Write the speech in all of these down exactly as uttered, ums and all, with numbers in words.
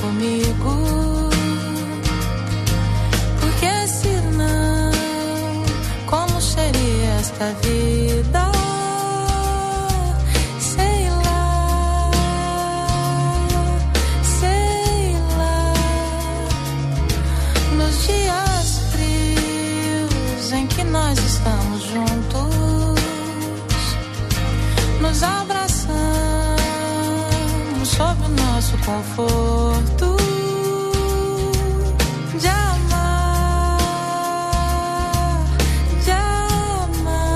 comigo. Porque senão, como seria esta vida? Sei lá, sei lá. Nos dias frios em que nós estamos juntos, nos abraçamos sob o nosso conforto de amar, de amar.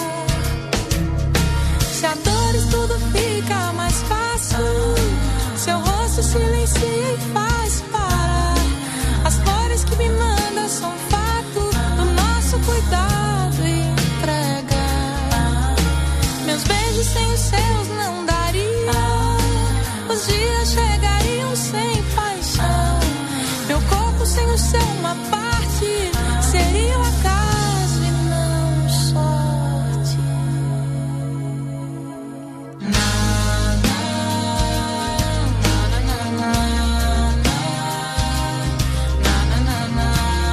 Se a dores tudo fica mais fácil, seu rosto silencia e faz parar. As flores que me manda são fato do nosso cuidado e entrega. Meus beijos sem os seus não daria. Os dias chegariam sem paixão. Meu corpo sem o seu uma parte seria o acaso e não sorte. Na, na, na, na, na, na, na, na, na, na,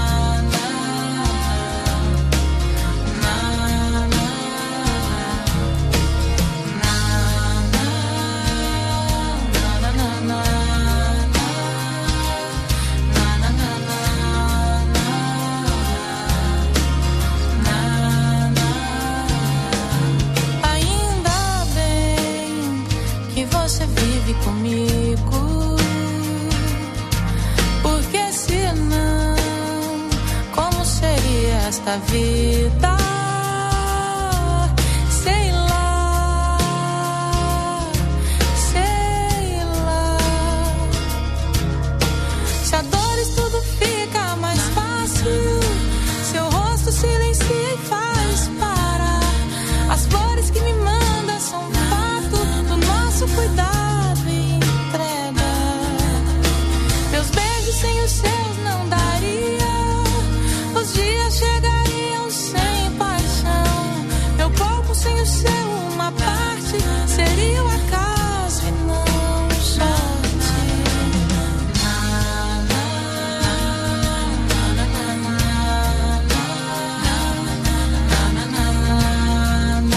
você vive comigo. Porque senão, como seria esta vida? Sei lá, sei lá. Se a dores tudo fica mais fácil, seu rosto silencia e faz parar. As flores que me manda são fato do nosso cuidado e entrega. Meus beijos sem os seus não daria. Os dias chegariam sem paixão. Meu corpo sem o seu uma parte seria o acaso e não sorte. Na, na, na, na, na, na, na, na, na,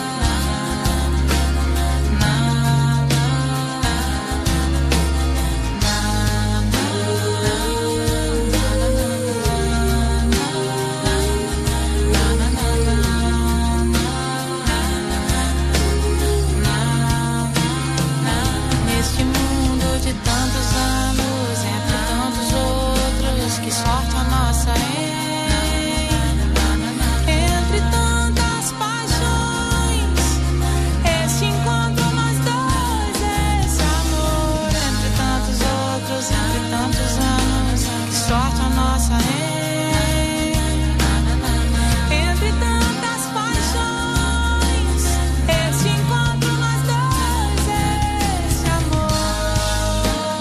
neste mundo de tantos anos, entre tantos outros, que sorte a nossa é. Entre tantas paixões, este encontro nós dois, esse amor. Entre tantos outros, entre tantos anos, que sorte a nossa é. Entre tantas paixões, este encontro nós dois, esse amor.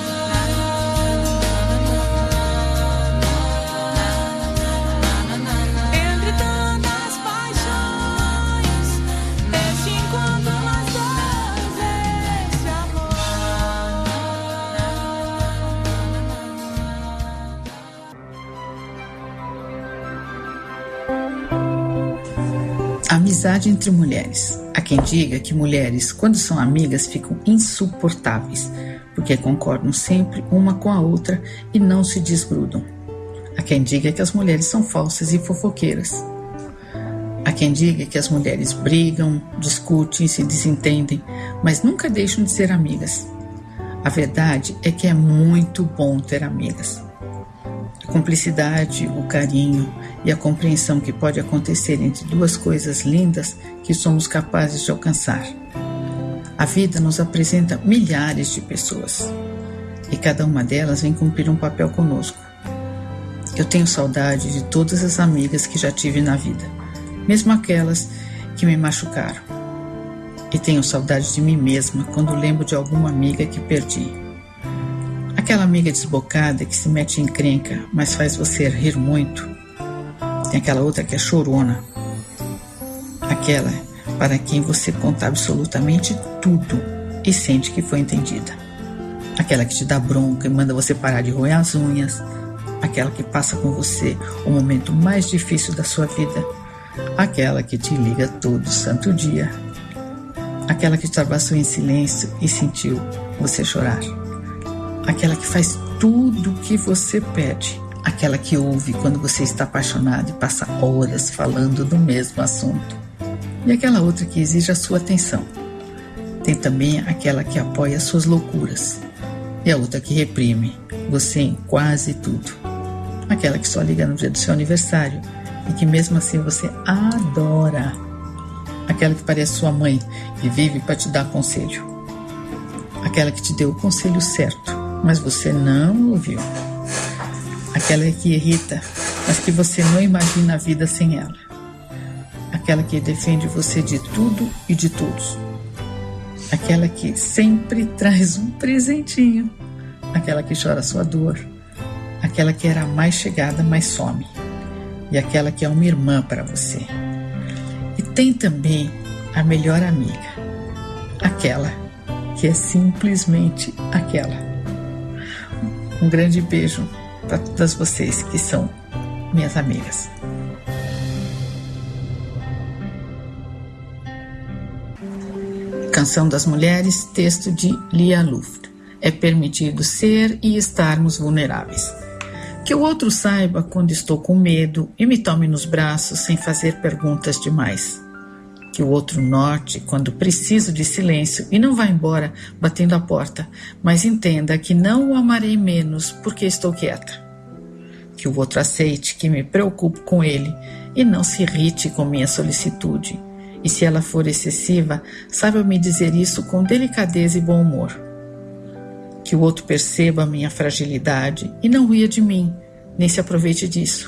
Entre tantas paixões, este encontro nós dois, esse amor. Amizade entre mulheres. Há quem diga que mulheres, quando são amigas, ficam insuportáveis, porque concordam sempre uma com a outra e não se desgrudam. Há quem diga que as mulheres são falsas e fofoqueiras. Há quem diga que as mulheres brigam, discutem, se desentendem, mas nunca deixam de ser amigas. A verdade é que é muito bom ter amigas. A cumplicidade, o carinho e a compreensão que pode acontecer entre duas coisas lindas que somos capazes de alcançar. A vida nos apresenta milhares de pessoas e cada uma delas vem cumprir um papel conosco. Eu tenho saudade de todas as amigas que já tive na vida, mesmo aquelas que me machucaram. E tenho saudade de mim mesma quando lembro de alguma amiga que perdi. Aquela amiga desbocada que se mete em encrenca, mas faz você rir muito. Tem aquela outra que é chorona. Aquela para quem você conta absolutamente tudo e sente que foi entendida. aquela que te dá bronca e manda você parar de roer as unhas, aquela que passa com você o momento mais difícil da sua vida, aquela que te liga todo santo dia, aquela que te abraçou em silêncio e sentiu você chorar, aquela que faz tudo o que você pede, aquela que ouve quando você está apaixonado e passa horas falando do mesmo assunto, e aquela outra que exige a sua atenção. Tem também aquela que apoia as suas loucuras, e a outra que reprime você em quase tudo, aquela que só liga no dia do seu aniversário e que mesmo assim você adora, aquela que parece sua mãe e vive para te dar conselho, aquela que te deu o conselho certo, mas você não ouviu, aquela que irrita, mas que você não imagina a vida sem ela, aquela que defende você de tudo e de todos, aquela que sempre traz um presentinho, aquela que chora sua dor, aquela que era a mais chegada, mas some, e aquela que é uma irmã para você. E tem também a melhor amiga, aquela que é simplesmente aquela. Um grande beijo para todas vocês que são minhas amigas. Canção das Mulheres, texto de Lia Luft. É permitido ser e estarmos vulneráveis. Que o outro saiba quando estou com medo e me tome nos braços sem fazer perguntas demais. Que o outro note quando preciso de silêncio e não vá embora batendo a porta, mas entenda que não o amarei menos porque estou quieta. Que o outro aceite que me preocupo com ele e não se irrite com minha solicitude. E se ela for excessiva, saiba me dizer isso com delicadeza e bom humor. Que o outro perceba a minha fragilidade e não ria de mim, nem se aproveite disso.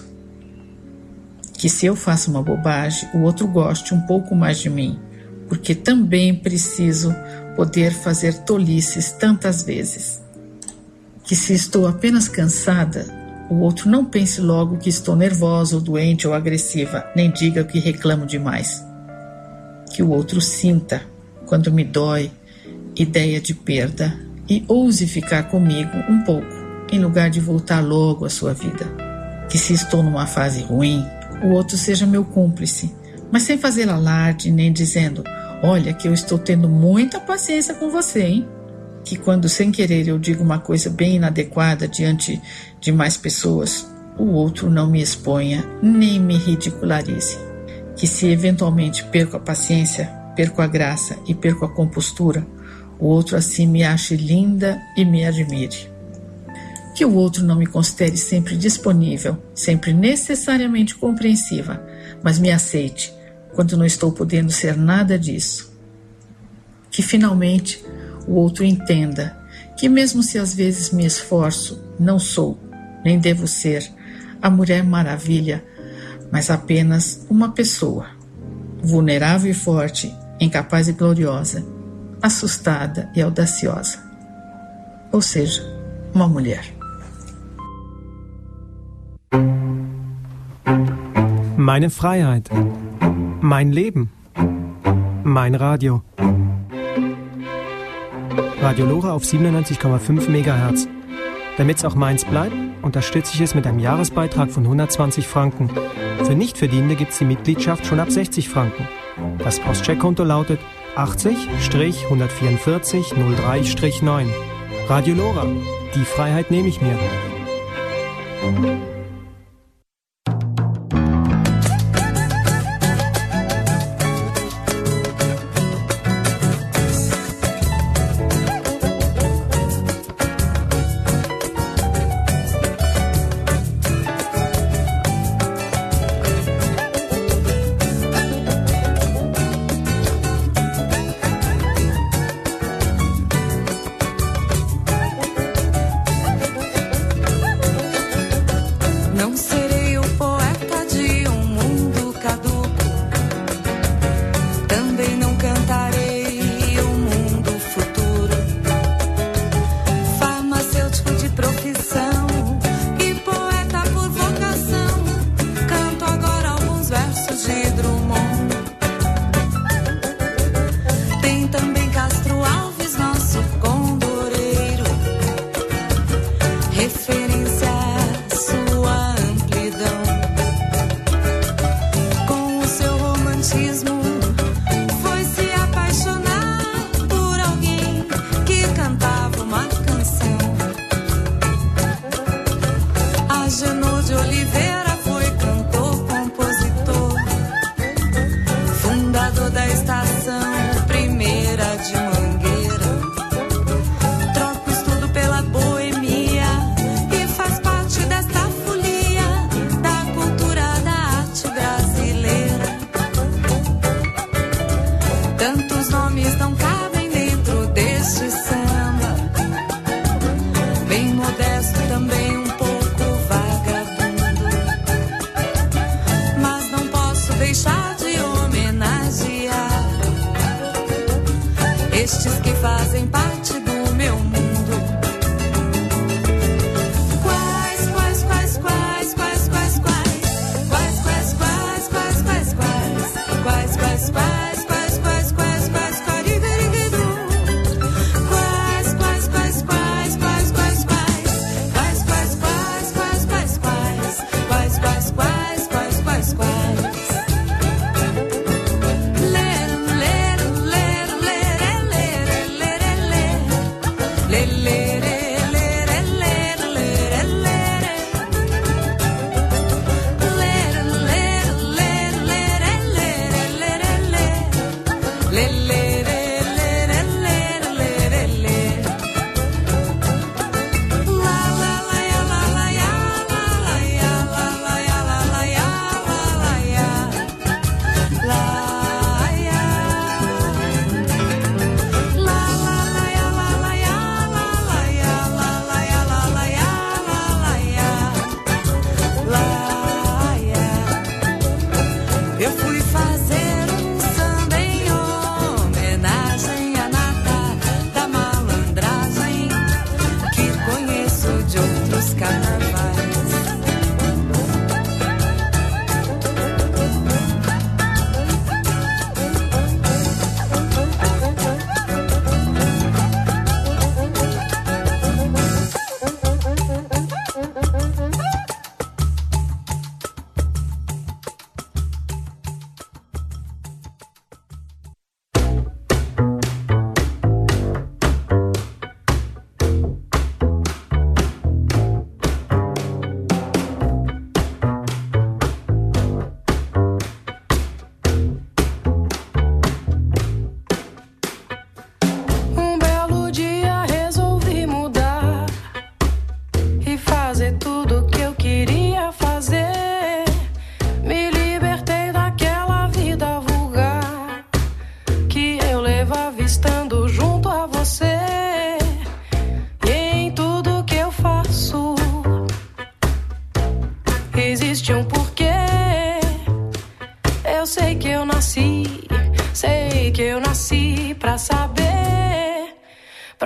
Que se eu faço uma bobagem, o outro goste um pouco mais de mim, porque também preciso poder fazer tolices tantas vezes. Que se estou apenas cansada, o outro não pense logo que estou nervosa ou doente ou agressiva, nem diga que reclamo demais. Que o outro sinta, quando me dói, ideia de perda e ouse ficar comigo um pouco, em lugar de voltar logo à sua vida. Que se estou numa fase ruim, o outro seja meu cúmplice, mas sem fazer alarde nem dizendo, olha que eu estou tendo muita paciência com você, hein? Que quando sem querer eu digo uma coisa bem inadequada diante de mais pessoas, o outro não me exponha nem me ridicularize. Que se eventualmente perco a paciência, perco a graça e perco a compostura, o outro assim me ache linda e me admire. Que o outro não me considere sempre disponível, sempre necessariamente compreensiva, mas me aceite quando não estou podendo ser nada disso. Que finalmente o outro entenda que mesmo se às vezes me esforço, não sou, nem devo ser, a Mulher Maravilha, mas apenas uma pessoa, vulnerável e forte, incapaz e gloriosa, assustada e audaciosa. Ou seja, uma mulher. Meine Freiheit. Mein Leben. Mein Radio. Radio Lora auf siebenundneunzig Komma fünf Megahertz. Damit es auch meins bleibt, unterstütze ich es mit einem Jahresbeitrag von hundertzwanzig Franken. Für Nichtverdienende gibt es die Mitgliedschaft schon ab sechzig Franken. Das Postcheckkonto lautet achtzig hundertvierundvierzig null drei neun. Radio Lora, die Freiheit nehme ich mir.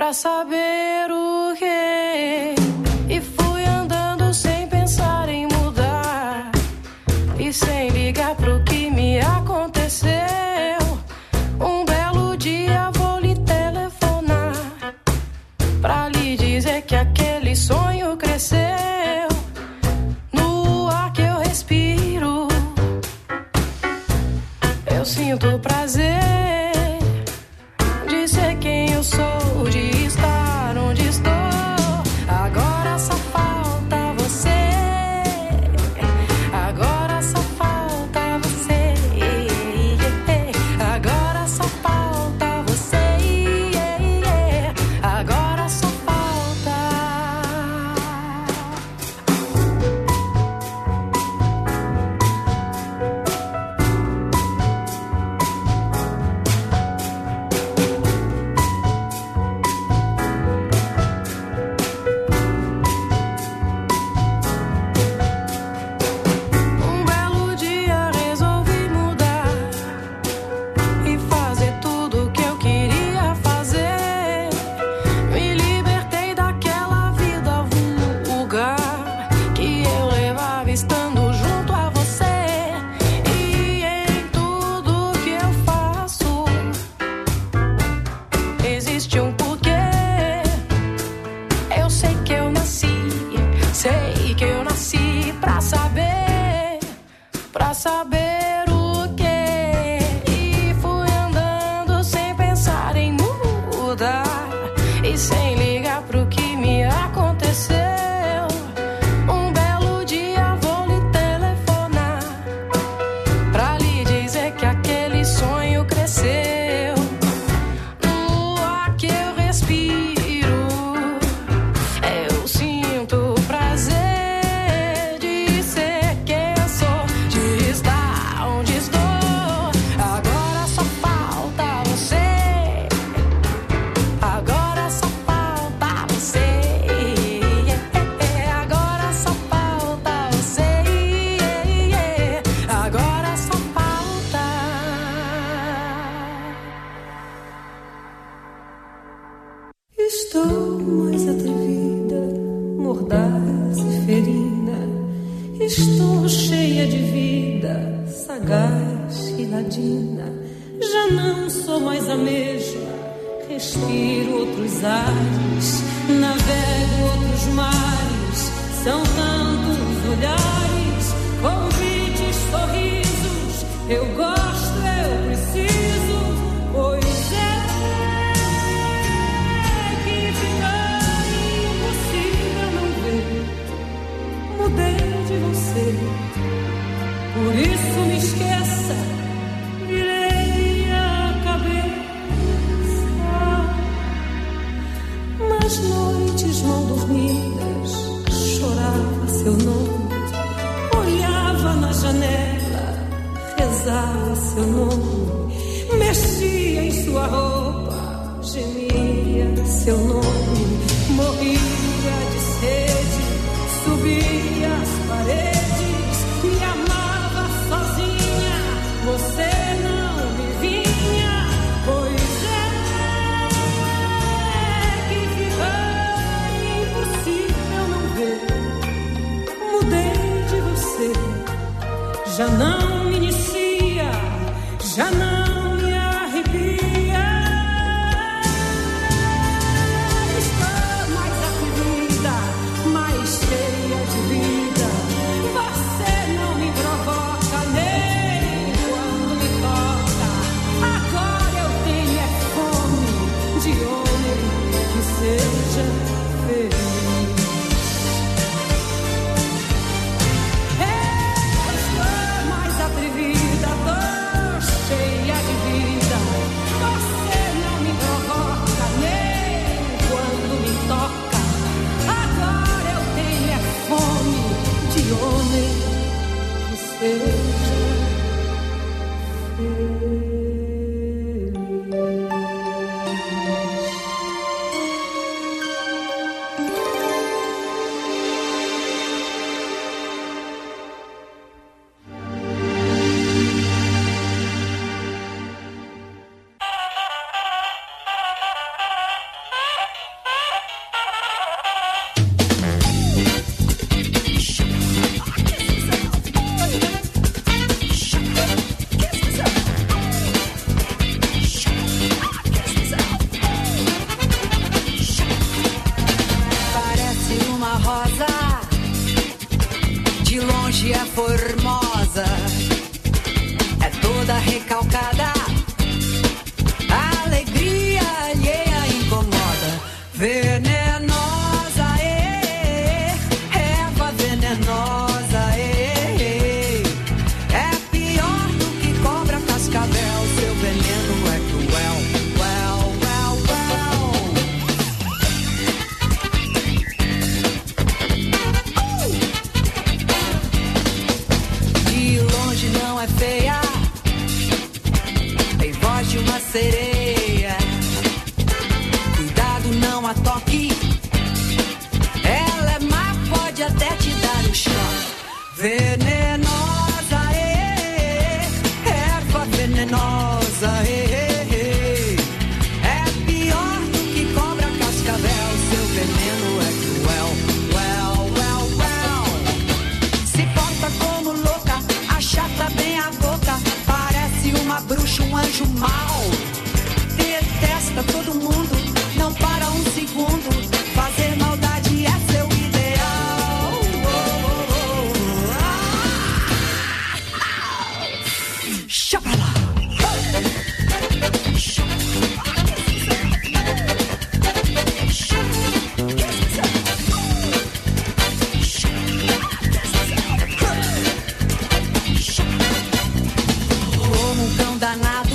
pra saber o que. E fui andando sem pensar em mudar e sem ligar pro que me aconteceu. Um belo dia vou lhe telefonar pra lhe dizer que aquele sonho cresceu. No ar que eu respiro, eu sinto prazer de ser quem eu sou, de estar onde estou. Agora só falta você. Agora só falta você. Agora só falta você. Agora só falta. Um belo dia resolvi mudar e fazer tudo o que eu queria fazer. Me libertei daquela vida vulgar que eu levava estando junto a você. E em tudo que eu faço existe um porquê. Eu sei que eu nasci, sei que eu nasci pra saber, pra saber o quê. E fui andando sem pensar em mudar e sem ligar pro que me aconteceu. Um belo dia vou lhe telefonar pra lhe dizer que aquele sonho cresceu. No ar que eu respiro, eu sinto prazer de ser quem eu sou, de estar onde estou. Agora só falta você. Agora só falta você. Agora só falta você. Agora só falta. Estou mais atrevida, mordaz e ferina. Estou cheia de vida, sagaz e ladina. Já não sou mais a mesma, respiro outros ares, navego outros mares. São tantos olhares, convites, sorrisos. Eu gosto, eu preciso, pois é que fica impossível não ver. Mudei de você, por isso me esqueça. Virei a cabeça nas noites mal dormidas. Chorava seu nome, olhava na janela, rezava seu nome, mexia em sua roupa, gemia seu nome, morria de sede, subia as paredes, me amava sozinha, você não me vinha, pois é que fica impossível não ver. Mudei de você, já não me inicia, já não me arrepia. Estou mais atrevida, mais cheia de vida. Você não me provoca nem quando me toca. Agora eu tenho é fome de homem que seja feliz. Estou mais atrevida, tô cheia de vida. Você não me provoca nem quando me toca. Agora eu tenho é fome de homem que seja feliz. formosa, é toda recalcada, a alegria alheia incomoda. Venenosa, é, erva venenosa, é, é pior do que cobra cascavel, seu veneno é cruel, well, well, well. De longe não é feia, tem voz de uma sereia. Cuidado, não a toque, ela é má, pode até te dar um choque. Venenosa, é, erva venenosa, é, é pior do que cobra cascavel, seu veneno é cruel, well, well, well. Se porta como louca, achata bem a boca, parece uma bruxa, um anjo mau. Detesta todo mundo, não para um segundo, fazer maldade é seu ideal. Oh, oh, oh, ah. Chá pra lá. Chá pra lá. Como um cão danado,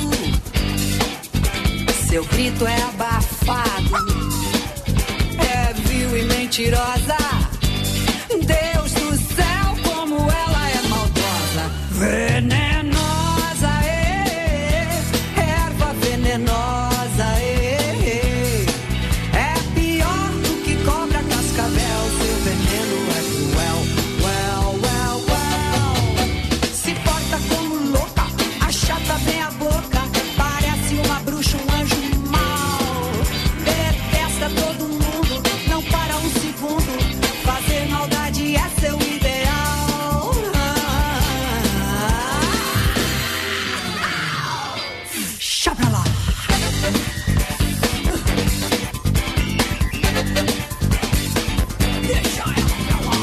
seu grito é abafado, é vil e mentirosa. Deus do céu, como ela é maldosa. Venenosa, é, erva venenosa, é, é pior do que cobra cascavel, seu veneno é cruel, well, well, well. Se porta como louca, achata bem a boca, parece uma bruxa, um anjo mau. Detesta todo mundo, não para um segundo, fazer maldade é seu ideal. Chá pra lá. Deixa ela pra lá.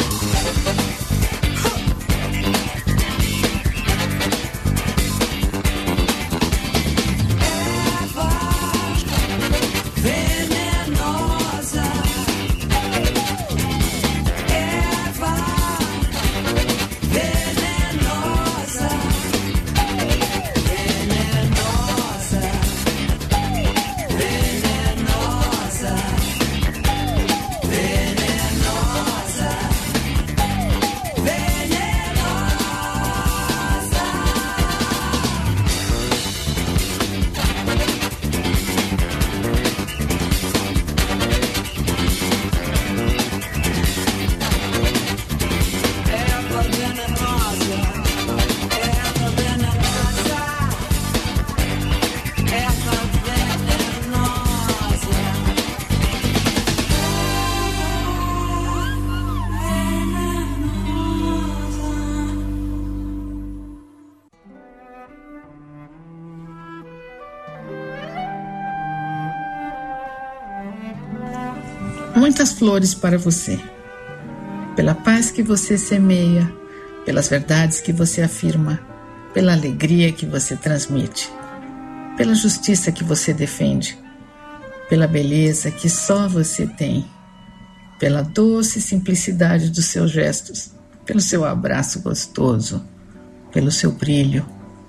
Erva venenosa, erva venenosa, venenosa, venenosa, venenosa, erva venenosa, erva venenosa, erva venenosa. Muitas flores para você, pela paz que você semeia, pelas verdades que você afirma, pela alegria que você transmite, pela justiça que você defende, pela beleza que só você tem, pela doce simplicidade dos seus gestos, pelo seu abraço gostoso, pelo seu brilho,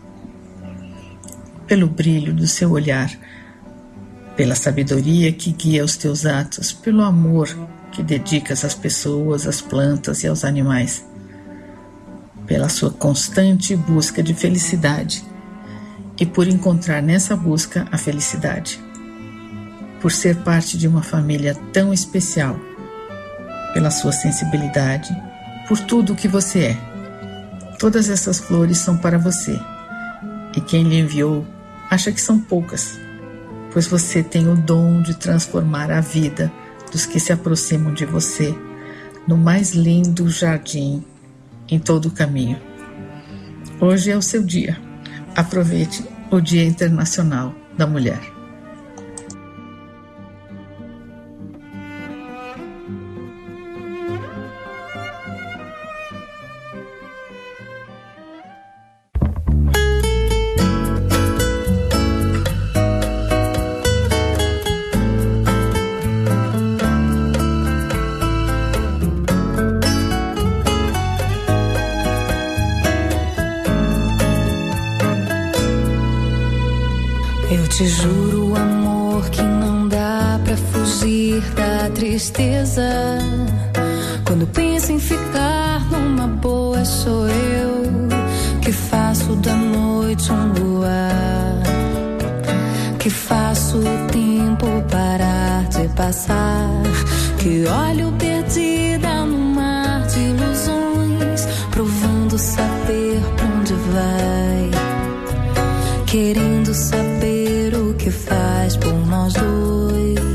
pelo brilho do seu olhar, pela sabedoria que guia os teus atos, pelo amor que dedicas às pessoas, às plantas e aos animais, pela sua constante busca de felicidade e por encontrar nessa busca a felicidade, por ser parte de uma família tão especial, pela sua sensibilidade, por tudo o que você é. Todas essas flores são para você, e quem lhe enviou acha que são poucas, pois você tem o dom de transformar a vida dos que se aproximam de você no mais lindo jardim em todo o caminho. Hoje é o seu dia. Aproveite o Dia Internacional da Mulher. te juro, amor, que não dá pra fugir da tristeza. Quando penso em ficar numa boa, sou eu que faço da noite um luar, que faço o tempo parar de passar, que olho perdida no mar de ilusões, provando saber pra onde vai, querendo saber o que faz por nós dois.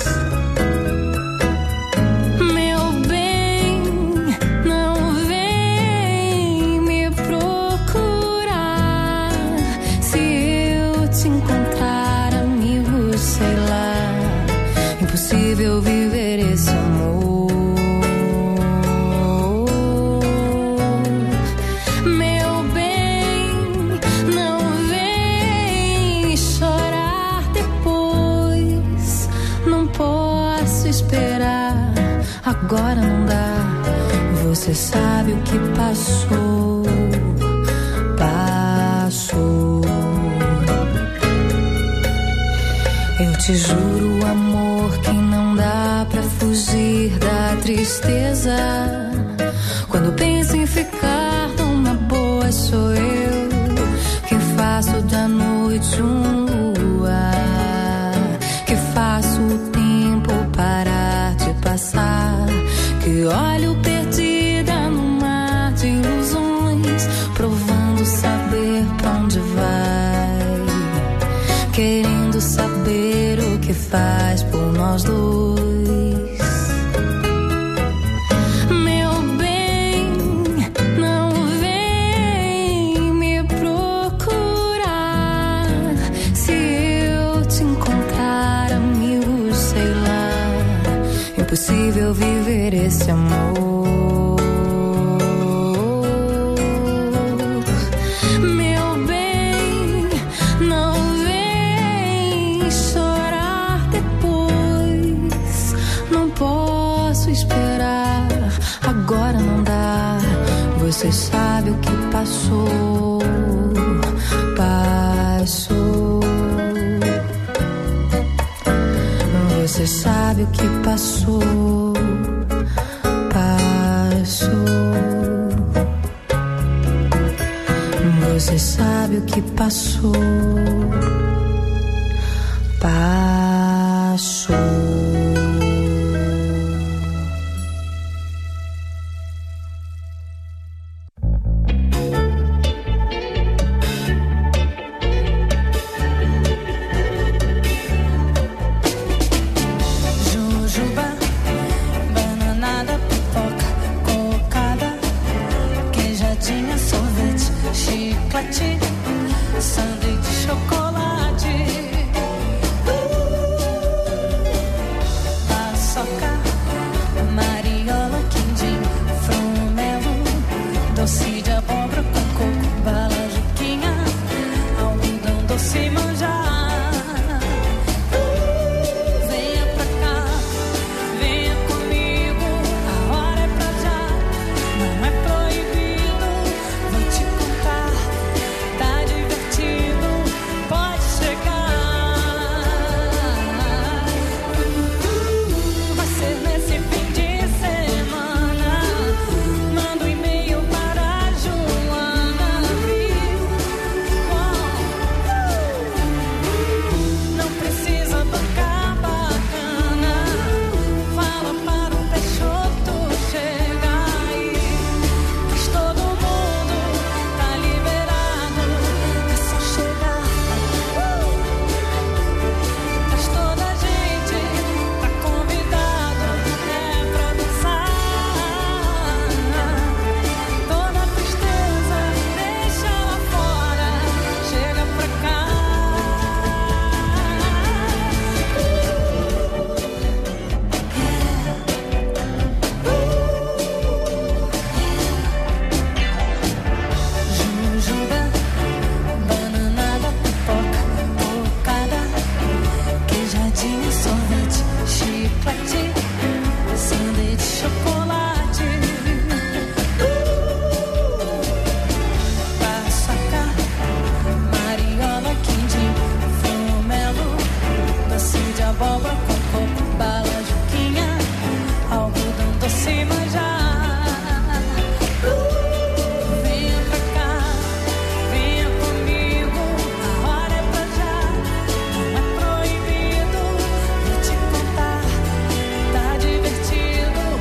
Meu bem, não vem me procurar. Se eu te encontrar, amigo, sei lá, impossível viver esse amor. Agora não dá, você sabe o que passou, passou. Eu te juro, amor, que não dá pra fugir da tristeza. Quando penso em ficar numa boa, sou eu que faço da noite um luar, que faço o tempo parar de passar, que olho perdida no mar de ilusões, provando saber pra onde vai, querendo saber o que faz por nós dois. Meu bem, não vem me procurar. Se eu te encontrar, amigo, sei lá, impossível viver esse amor. Meu bem, não vem chorar depois. Não posso esperar, agora não dá. Você sabe o que passou, passou. Você sabe o que passou, passou. Você sabe o que passou, passou. Chiclete,